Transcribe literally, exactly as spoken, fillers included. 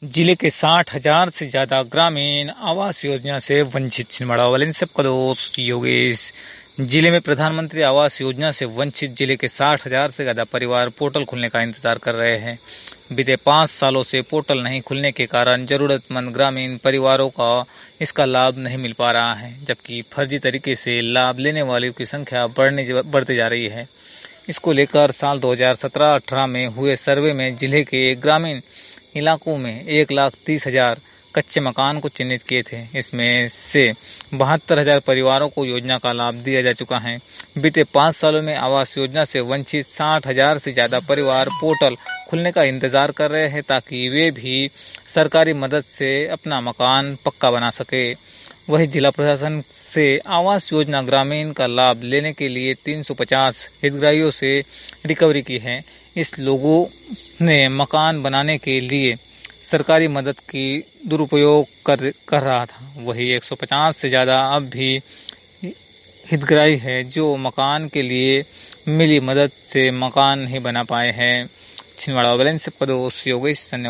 जिले के साठ हजार से ज्यादा ग्रामीण आवास योजना से वंचित। छिंदवाड़ा वाले सबका दोस्त योगेश। जिले में प्रधानमंत्री आवास योजना से वंचित जिले के साठ हजार से ज्यादा परिवार पोर्टल खुलने का इंतजार कर रहे हैं। बीते पाँच सालों से पोर्टल नहीं खुलने के कारण जरूरतमंद ग्रामीण परिवारों का इसका लाभ नहीं मिल पा रहा है, जबकि फर्जी तरीके से लाभ लेने वालों की संख्या बढ़ने बढ़ती जा रही है। इसको लेकर साल दो हजार सत्रह अठारह में हुए सर्वे में जिले के ग्रामीण इलाकों में एक लाख तीस हजार कच्चे मकान को चिन्हित किए थे। इसमें से बहत्तर हजार परिवारों को योजना का लाभ दिया जा चुका है। बीते पाँच सालों में आवास योजना से वंचित साठ हजार से ज्यादा परिवार पोर्टल खुलने का इंतजार कर रहे हैं, ताकि वे भी सरकारी मदद से अपना मकान पक्का बना सके। वही जिला प्रशासन से आवास योजना ग्रामीण का लाभ लेने के लिए तीन सौ पचास हितग्राहियों से रिकवरी की है। इस लोगों ने मकान बनाने के लिए सरकारी मदद की दुरुपयोग कर कर रहा था। वही एक सौ पचास से ज़्यादा अब भी हितग्राही है जो मकान के लिए मिली मदद से मकान नहीं बना पाए हैं। छिंदवाड़ा वाले सबका दोस्त योगेश।